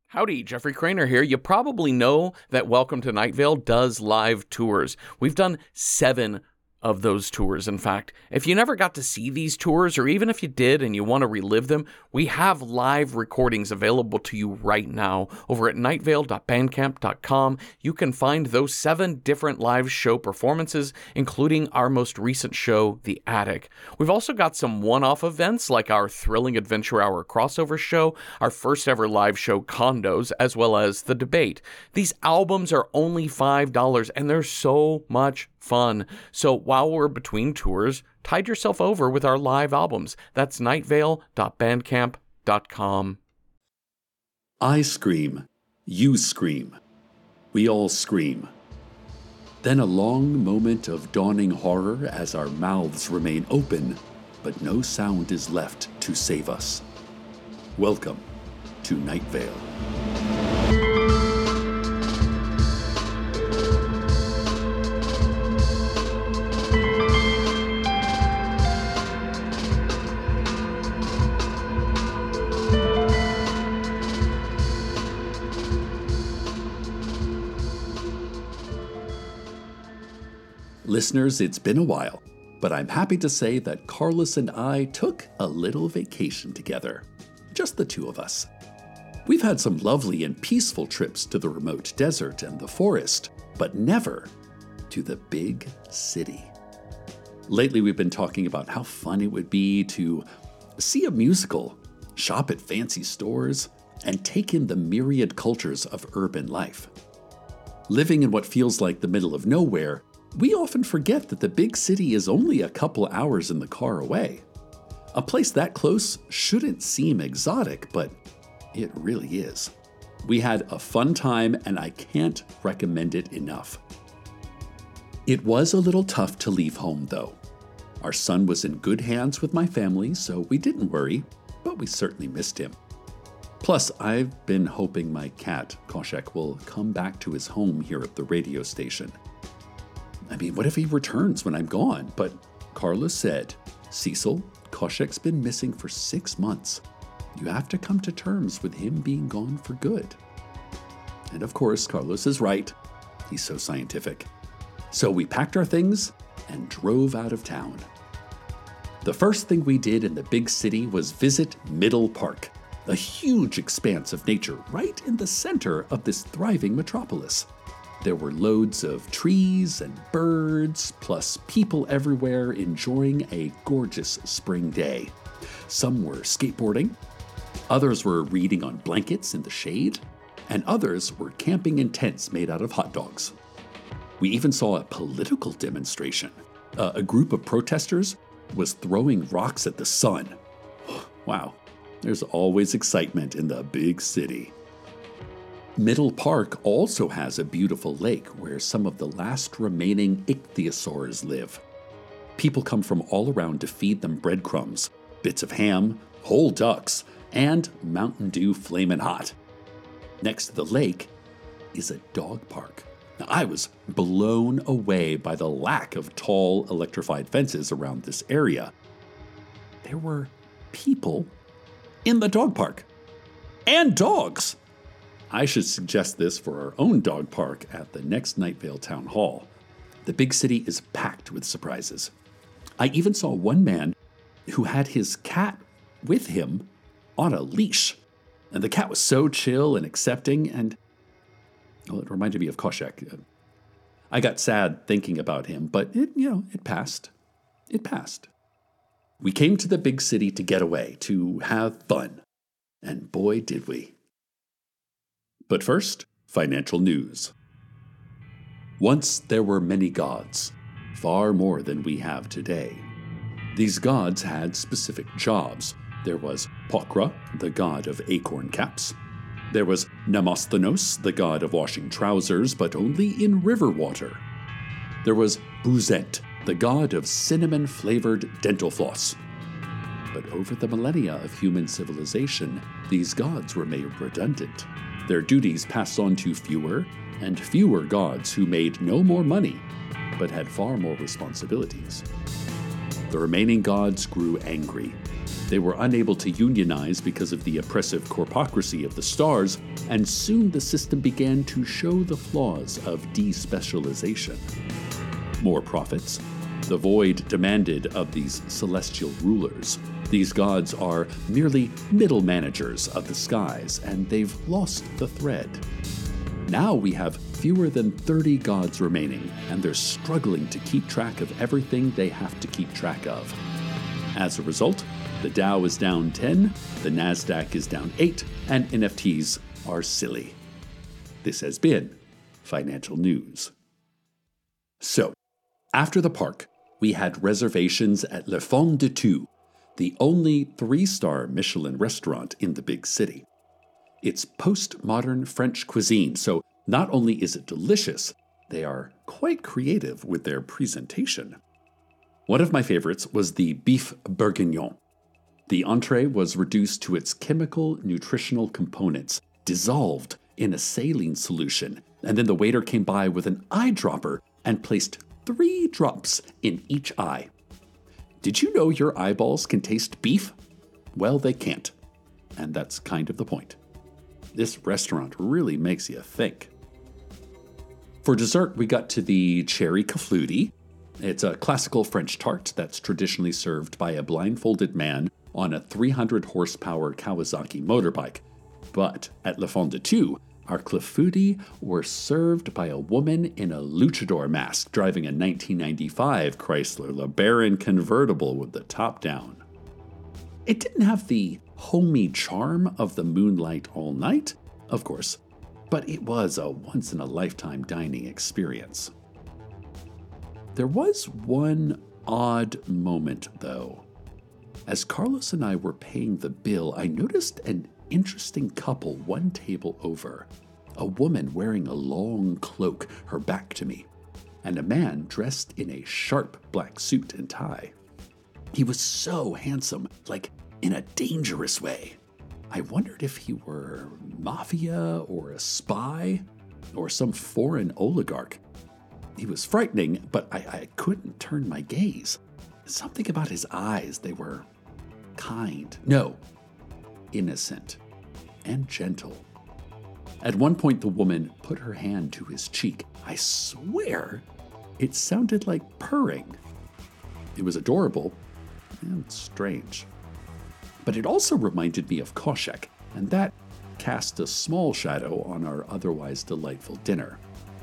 Howdy, Jeffrey Craner here. You probably know that Welcome to Night Vale does live tours. We've done 7 of those tours, in fact. If you never got to see these tours, or even if you did and you want to relive them, we have live recordings available to you right now over at nightvale.bandcamp.com. You can find those 7 different live show performances, including our most recent show, The Attic. We've also got some one-off events like our Thrilling Adventure Hour crossover show, our first ever live show, Condos, as well as The Debate. These albums are only $5 and they're so much fun. So while we're between tours, tide yourself over with our live albums. That's nightvale.bandcamp.com. I scream. You scream. We all scream. Then a long moment of dawning horror as our mouths remain open, but no sound is left to save us. Welcome to Night Vale. Listeners, it's been a while, but I'm happy to say that Carlos and I took a little vacation together. Just the two of us. We've had some lovely and peaceful trips to the remote desert and the forest, but never to the big city. Lately, we've been talking about how fun it would be to see a musical, shop at fancy stores, and take in the myriad cultures of urban life. Living in what feels like the middle of nowhere, we often forget that the big city is only a couple hours in the car away. A place that close shouldn't seem exotic, but it really is. We had a fun time, and I can't recommend it enough. It was a little tough to leave home, though. Our son was in good hands with my family, so we didn't worry, but we certainly missed him. Plus, I've been hoping my cat, Koshek, will come back to his home here at the radio station. I mean, what if he returns when I'm gone? But Carlos said, Cecil, Koshek's been missing for 6 months. You have to come to terms with him being gone for good. And of course, Carlos is right. He's so scientific. So we packed our things and drove out of town. The first thing we did in the big city was visit Middle Park, a huge expanse of nature right in the center of this thriving metropolis. There were loads of trees and birds, plus people everywhere enjoying a gorgeous spring day. Some were skateboarding, others were reading on blankets in the shade, and others were camping in tents made out of hot dogs. We even saw a political demonstration. A group of protesters was throwing rocks at the sun. Wow, there's always excitement in the big city. Middle Park also has a beautiful lake where some of the last remaining ichthyosaurs live. People come from all around to feed them breadcrumbs, bits of ham, whole ducks, and Mountain Dew Flamin' Hot. Next to the lake is a dog park. Now, I was blown away by the lack of tall electrified fences around this area. There were people in the dog park. And dogs! I should suggest this for our own dog park at the next Night Vale Town Hall. The big city is packed with surprises. I even saw one man who had his cat with him on a leash. And the cat was so chill and accepting, and it reminded me of Koshek. I got sad thinking about him, but it passed. It passed. We came to the big city to get away, to have fun. And boy, did we. But first, financial news. Once there were many gods, far more than we have today. These gods had specific jobs. There was Pokra, the god of acorn caps. There was Nemosthenos, the god of washing trousers, but only in river water. There was Buzet, the god of cinnamon-flavored dental floss. But over the millennia of human civilization, these gods were made redundant. Their duties passed on to fewer and fewer gods who made no more money, but had far more responsibilities. The remaining gods grew angry. They were unable to unionize because of the oppressive corpocracy of the stars, and soon the system began to show the flaws of despecialization. More profits. The void demanded of these celestial rulers. These gods are merely middle managers of the skies, and they've lost the thread. Now we have fewer than 30 gods remaining, and they're struggling to keep track of everything they have to keep track of. As a result, the Dow is down 10, the Nasdaq is down 8, and NFTs are silly. This has been Financial News. So, after the park, we had reservations at Le Fond du Tout, the only 3-star Michelin restaurant in the big city. It's postmodern French cuisine, so not only is it delicious, they are quite creative with their presentation. One of my favorites was the beef bourguignon. The entree was reduced to its chemical nutritional components, dissolved in a saline solution, and then the waiter came by with an eyedropper and placed 3 drops in each eye. Did you know your eyeballs can taste beef? Well, they can't. And that's kind of the point. This restaurant really makes you think. For dessert, we got to the cherry caffludi. It's a classical French tart that's traditionally served by a blindfolded man on a 300 horsepower Kawasaki motorbike. But at Le Fond du Tout, our clafoutis were served by a woman in a luchador mask driving a 1995 Chrysler LeBaron convertible with the top down. It didn't have the homey charm of the Moonlight All Night, of course, but it was a once-in-a-lifetime dining experience. There was one odd moment, though. As Carlos and I were paying the bill, I noticed an interesting couple one table over. A woman wearing a long cloak, her back to me, and a man dressed in a sharp black suit and tie. He was so handsome, like in a dangerous way. I wondered if he were mafia or a spy or some foreign oligarch. He was frightening, but I couldn't turn my gaze. Something about his eyes, they were kind. No, innocent and gentle. At one point, the woman put her hand to his cheek. I swear, it sounded like purring. It was adorable and strange. But it also reminded me of Koshek, and that cast a small shadow on our otherwise delightful dinner.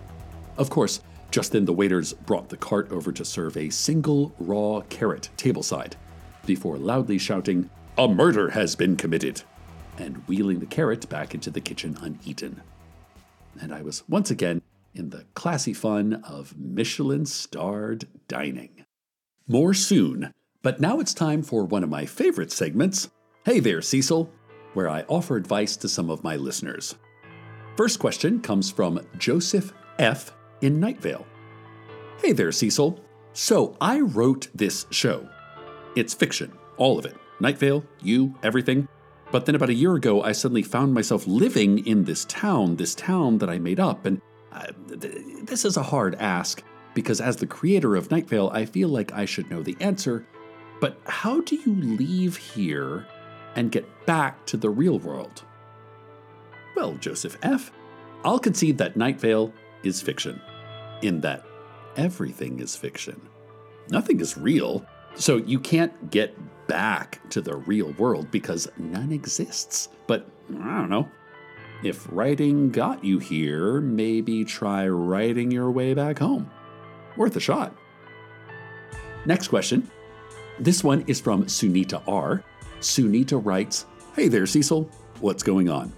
Of course, just then the waiters brought the cart over to serve a single raw carrot tableside, before loudly shouting, "A murder has been committed!" and wheeling the carrot back into the kitchen uneaten. And I was once again in the classy fun of Michelin-starred dining. More soon, but now it's time for one of my favorite segments, Hey There, Cecil, where I offer advice to some of my listeners. First question comes from Joseph F. in Night Vale. Hey there, Cecil. So I wrote this show. It's fiction, all of it. Night Vale, you, everything. But then about a year ago, I suddenly found myself living in this town that I made up. And this is a hard ask, because as the creator of Night Vale, I feel like I should know the answer. But how do you leave here and get back to the real world? Well, Joseph F., I'll concede that Night Vale is fiction, in that everything is fiction. Nothing is real, so you can't get back to the real world because none exists. But I don't know. If writing got you here, maybe try writing your way back home. Worth a shot. Next question. This one is from Sunita R. Sunita writes, Hey there, Cecil. What's going on?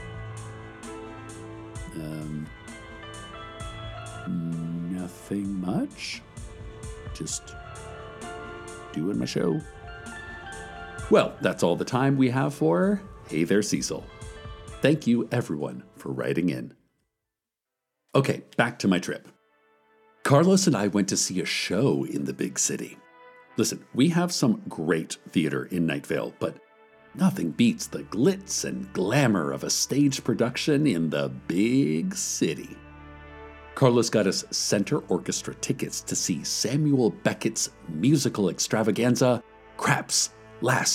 Nothing much. Just doing my show. Well, that's all the time we have for Hey There, Cecil. Thank you, everyone, for writing in. Okay, back to my trip. Carlos and I went to see a show in the big city. Listen, we have some great theater in Night Vale, but nothing beats the glitz and glamour of a stage production in the big city. Carlos got us center orchestra tickets to see Samuel Beckett's musical extravaganza, Krapp's Last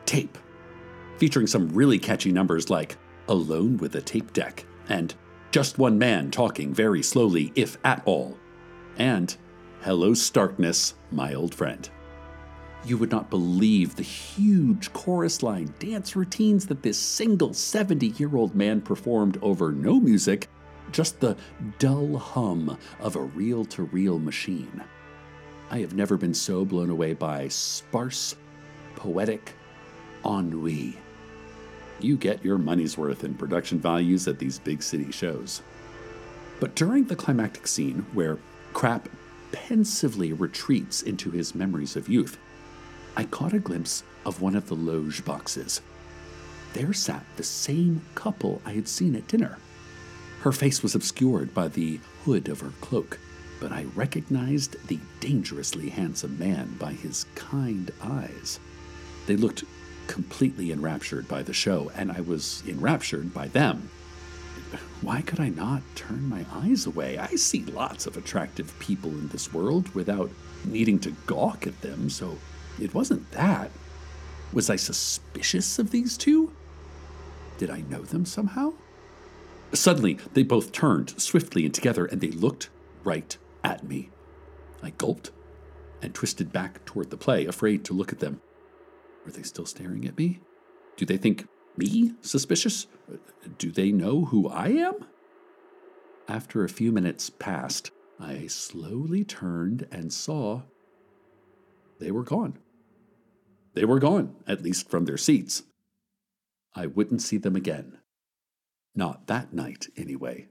tape, featuring some really catchy numbers like Alone with a Tape Deck and Just One Man Talking Very Slowly, If At All, and Hello Starkness, My Old Friend. You would not believe the huge chorus line dance routines that this single 70-year-old man performed over no music, just the dull hum of a reel-to-reel machine. I have never been so blown away by sparse, poetic ennui. You get your money's worth in production values at these big city shows. But during the climactic scene, where Krapp pensively retreats into his memories of youth, I caught a glimpse of one of the loge boxes. There sat the same couple I had seen at dinner. Her face was obscured by the hood of her cloak, but I recognized the dangerously handsome man by his kind eyes. They looked completely enraptured by the show, and I was enraptured by them. Why could I not turn my eyes away? I see lots of attractive people in this world without needing to gawk at them, so it wasn't that. Was I suspicious of these two? Did I know them somehow? Suddenly, they both turned swiftly and together, and they looked right at me. I gulped and twisted back toward the play, afraid to look at them. Were they still staring at me? Do they think me suspicious? Do they know who I am? After a few minutes passed, I slowly turned and saw they were gone. They were gone, at least from their seats. I wouldn't see them again. Not that night, anyway.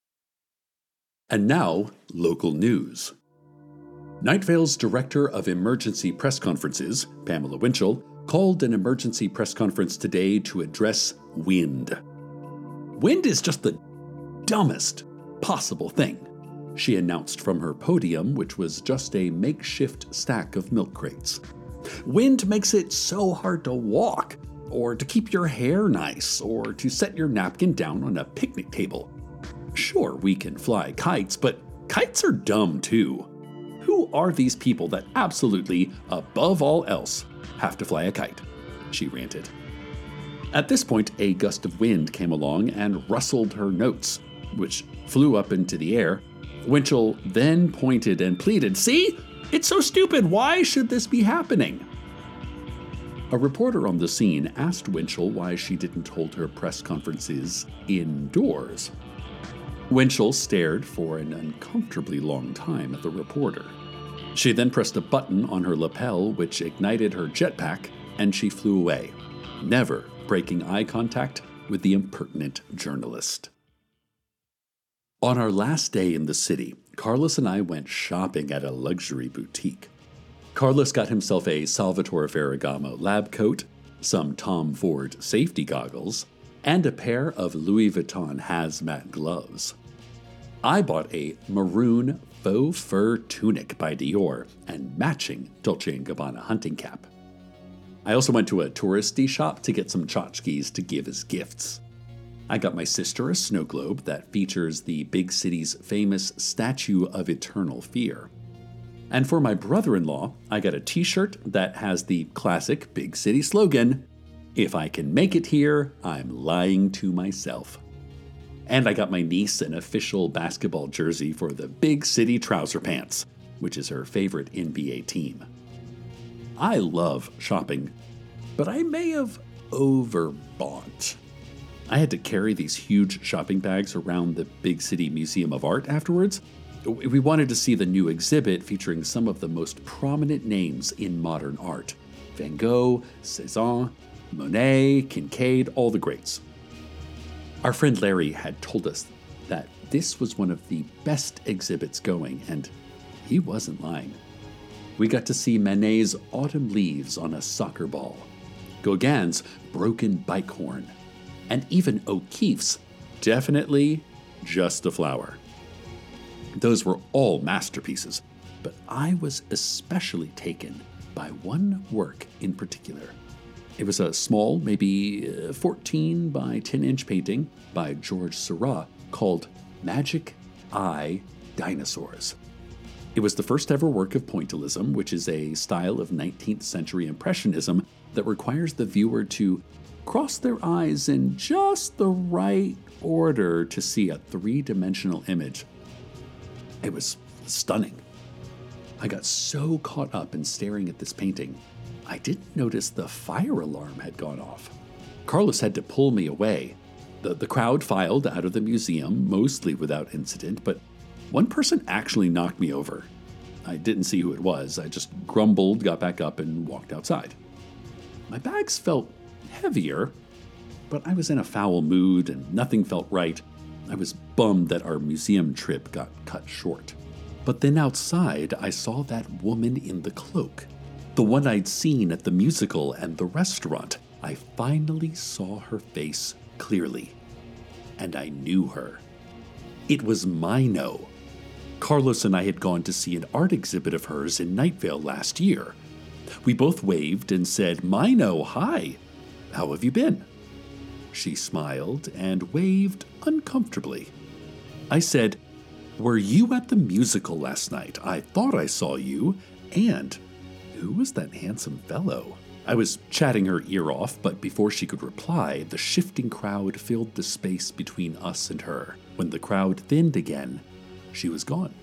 And now, local news. Night Vale's Director of Emergency Press Conferences, Pamela Winchell, called an emergency press conference today to address wind. Wind is just the dumbest possible thing, she announced from her podium, which was just a makeshift stack of milk crates. Wind makes it so hard to walk, or to keep your hair nice, or to set your napkin down on a picnic table. Sure, we can fly kites, but kites are dumb too. Who are these people that absolutely, above all else, have to fly a kite? She ranted. At this point, a gust of wind came along and rustled her notes, which flew up into the air. Winchell then pointed and pleaded, "See? It's so stupid. Why should this be happening?" A reporter on the scene asked Winchell why she didn't hold her press conferences indoors. Winchell stared for an uncomfortably long time at the reporter. She then pressed a button on her lapel, which ignited her jetpack, and she flew away, never breaking eye contact with the impertinent journalist. On our last day in the city, Carlos and I went shopping at a luxury boutique. Carlos got himself a Salvatore Ferragamo lab coat, some Tom Ford safety goggles, and a pair of Louis Vuitton hazmat gloves. I bought a maroon faux fur tunic by Dior and matching Dolce & Gabbana hunting cap. I also went to a touristy shop to get some tchotchkes to give as gifts. I got my sister a snow globe that features the big city's famous Statue of Eternal Fear. And for my brother-in-law, I got a t-shirt that has the classic big city slogan, "If I can make it here, I'm lying to myself." And I got my niece an official basketball jersey for the Big City Trouser Pants, which is her favorite NBA team. I love shopping, but I may have overbought. I had to carry these huge shopping bags around the Big City Museum of Art afterwards. We wanted to see the new exhibit featuring some of the most prominent names in modern art: Van Gogh, Cézanne, Monet, Kincaid, all the greats. Our friend Larry had told us that this was one of the best exhibits going, and he wasn't lying. We got to see Manet's Autumn Leaves on a Soccer Ball, Gauguin's Broken Bike Horn, and even O'Keeffe's Definitely Just a Flower. Those were all masterpieces, but I was especially taken by one work in particular. It was a small, maybe 14 by 10-inch painting by George Seurat called Magic Eye Dinosaurs. It was the first ever work of pointillism, which is a style of 19th century Impressionism that requires the viewer to cross their eyes in just the right order to see a three-dimensional image. It was stunning. I got so caught up in staring at this painting, I didn't notice the fire alarm had gone off. Carlos had to pull me away. The crowd filed out of the museum, mostly without incident, but one person actually knocked me over. I didn't see who it was. I just grumbled, got back up, and walked outside. My bags felt heavier, but I was in a foul mood and nothing felt right. I was bummed that our museum trip got cut short. But then outside, I saw that woman in the cloak, the one I'd seen at the musical and the restaurant. I finally saw her face clearly, and I knew her. It was Mino. Carlos and I had gone to see an art exhibit of hers in Night Vale last year. We both waved and said, "Mino, hi. How have you been?" She smiled and waved uncomfortably. I said, "Were you at the musical last night? I thought I saw you. And who was that handsome fellow?" I was chatting her ear off, but before she could reply, the shifting crowd filled the space between us and her. When the crowd thinned again, she was gone.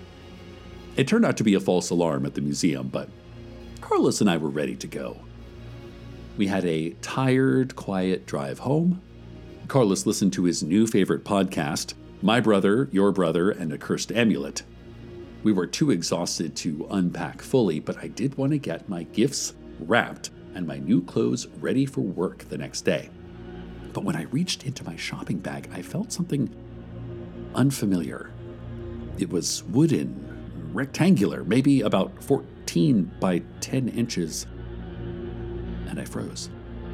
It turned out to be a false alarm at the museum, but Carlos and I were ready to go. We had a tired, quiet drive home. Carlos listened to his new favorite podcast, My Brother, Your Brother, and A Cursed Amulet. We were too exhausted to unpack fully, but I did want to get my gifts wrapped and my new clothes ready for work the next day. But when I reached into my shopping bag, I felt something unfamiliar. It was wooden, rectangular, maybe about 14 by 10 inches. And I froze.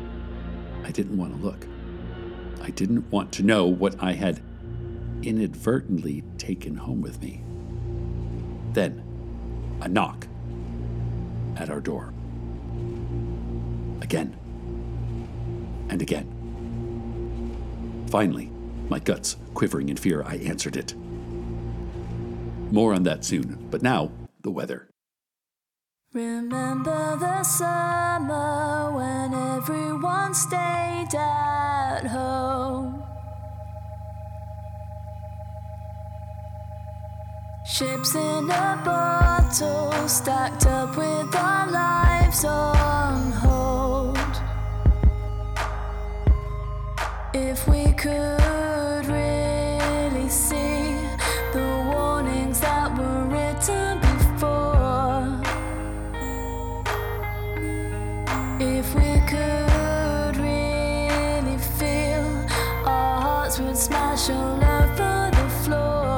I didn't want to look. I didn't want to know what I had inadvertently taken home with me. Then, a knock at our door. Again. And again. Finally, my guts quivering in fear, I answered it. More on that soon, but now, the weather. Remember the summer when everyone stayed at home. Ships in a bottle stacked up with our lives on hold. If we could really see the warnings that were written before. If we could really feel, our hearts would smash all over the floor.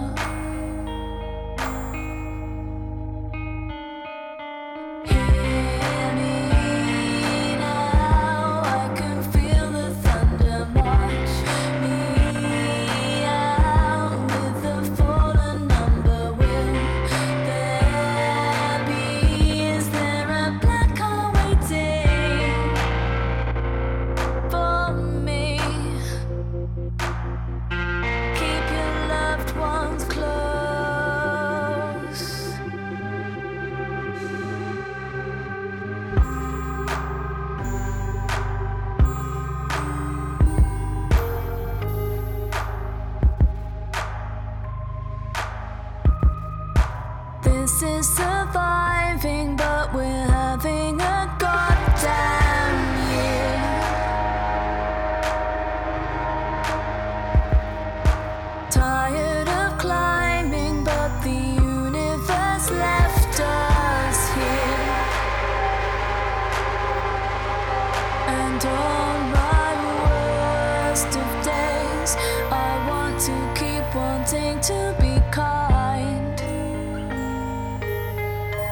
Hear me now, I can feel the thunder march me out with the fallen number. Will there be, is there a black car waiting for me? Keep your loved ones close. This is surviving, but we're having a goddamn year. Tired of climbing, but the universe left us here. And on my worst of days, I want to keep wanting to be kind.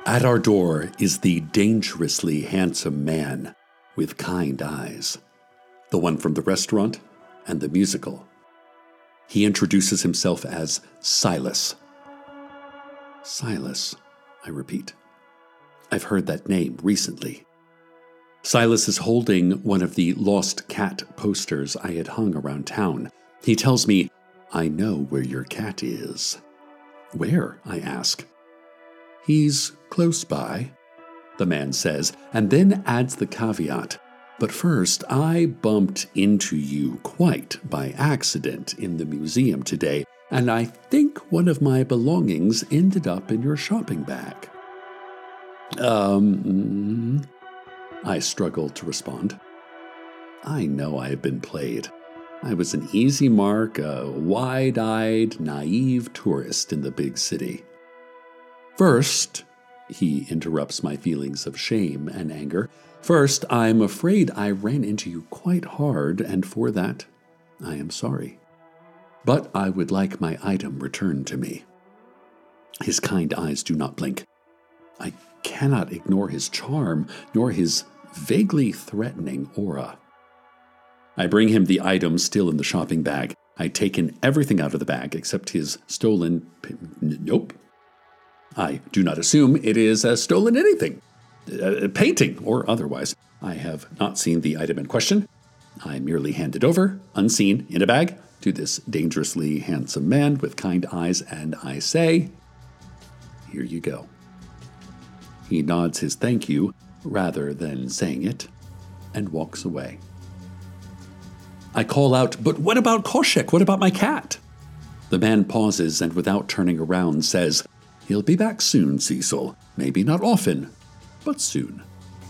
At our door is the dangerously handsome man with kind eyes, the one from the restaurant and the musical. He introduces himself as Silas. Silas, I repeat. I've heard that name recently. Silas is holding one of the lost cat posters I had hung around town. He tells me, "I know where your cat is." "Where?" I ask. "He's close by," the man says, and then adds the caveat. "But first, I bumped into you quite by accident in the museum today, and I think one of my belongings ended up in your shopping bag." I struggled to respond. I know I have been played. I was an easy mark, a wide-eyed, naive tourist in the big city. "First," he interrupts my feelings of shame and anger, "first, I'm afraid I ran into you quite hard, and for that, I am sorry. But I would like my item returned to me." His kind eyes do not blink. I cannot ignore his charm, nor his vaguely threatening aura. I bring him the item still in the shopping bag. I'd taken everything out of the bag except his stolen... Nope. I do not assume it is a stolen anything. Painting or otherwise. I have not seen the item in question. I merely hand it over, unseen, in a bag, to this dangerously handsome man with kind eyes, and I say, "Here you go." He nods his thank you, rather than saying it, and walks away. I call out, "But what about Koshek? What about my cat?" The man pauses and without turning around says, "He'll be back soon, Cecil. Maybe not often, but soon."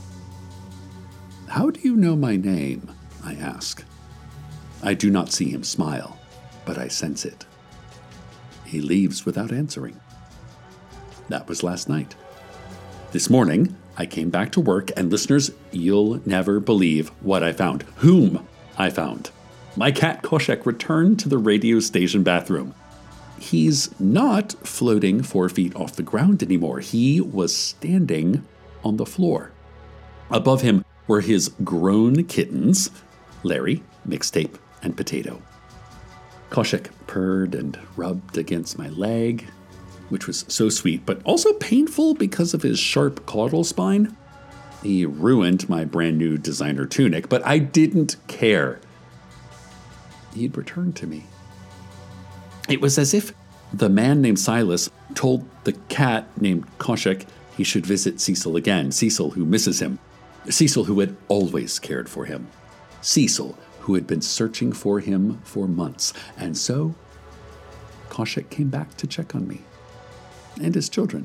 "How do you know my name?" I ask. I do not see him smile, but I sense it. He leaves without answering. That was last night. This morning, I came back to work, and listeners, you'll never believe what I found. Whom I found. My cat Koshek returned to the radio station bathroom. He's not floating 4 feet off the ground anymore. He was standing on the floor. Above him were his grown kittens, Larry, Mixtape, and Potato. Koshek purred and rubbed against my leg, which was so sweet, but also painful because of his sharp caudal spine. He ruined my brand new designer tunic, but I didn't care. He'd returned to me. It was as if the man named Silas told the cat named Koshek he should visit Cecil again. Cecil, who misses him. Cecil, who had always cared for him. Cecil, who had been searching for him for months. And so, Koshek came back to check on me and his children.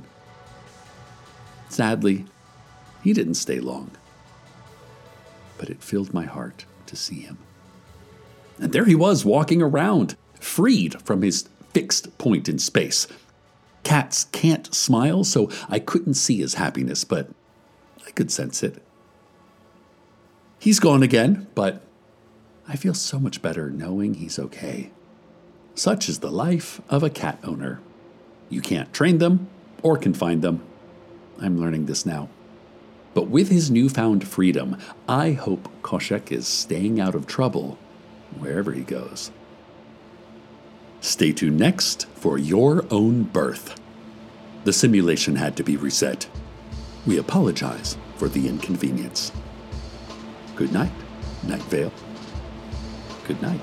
Sadly, he didn't stay long, but it filled my heart to see him. And there he was, walking around, freed from his fixed point in space. Cats can't smile, so I couldn't see his happiness, but I could sense it. He's gone again, but I feel so much better knowing he's okay. Such is the life of a cat owner. You can't train them or confine them. I'm learning this now. But with his newfound freedom, I hope Koshek is staying out of trouble wherever he goes. Stay tuned next for Your Own Birth. The simulation had to be reset. We apologize for the inconvenience. Good night, Night Vale. Good night.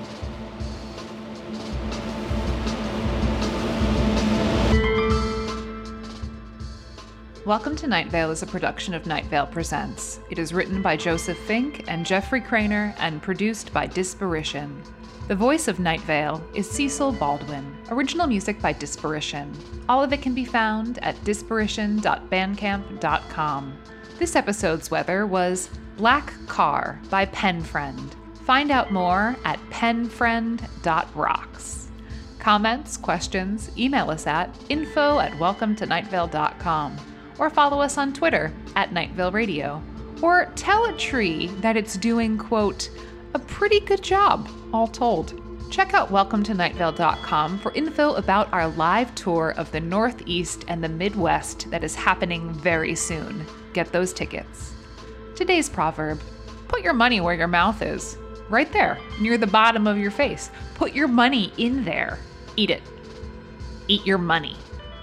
Welcome to Night Vale is a production of Night Vale Presents. It is written by Joseph Fink and Jeffrey Craner and produced by Disparition. The voice of Night Vale is Cecil Baldwin. Original music by Disparition. All of it can be found at disparition.bandcamp.com. This episode's weather was Black Car by Penfriend. Find out more at penfriend.rocks. Comments, questions, email us at info@welcometonightvale.com. Or follow us on Twitter @NightValeRadio. Or tell a tree that it's doing, quote, a pretty good job, all told. Check out welcometonightvale.com for info about our live tour of the Northeast and the Midwest that is happening very soon. Get those tickets. Today's proverb: put your money where your mouth is. Right there, near the bottom of your face. Put your money in there. Eat it. Eat your money.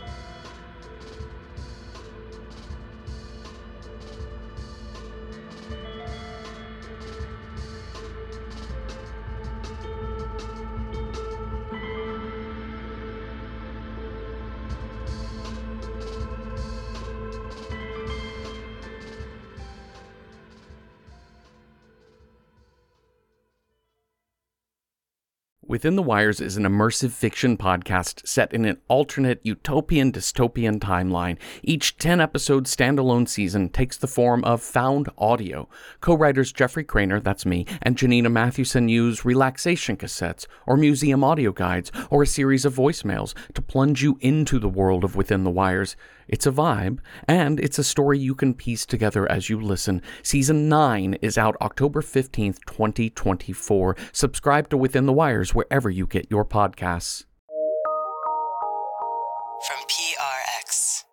Within the Wires is an immersive fiction podcast set in an alternate utopian dystopian timeline. Each 10-episode standalone season takes the form of found audio. Co-writers Jeffrey Craner, that's me, and Janina Mathewson use relaxation cassettes, or museum audio guides, or a series of voicemails to plunge you into the world of Within the Wires. It's a vibe, and it's a story you can piece together as you listen. Season 9 is out October 15th, 2024. Subscribe to Within the Wires wherever you get your podcasts. From PRX.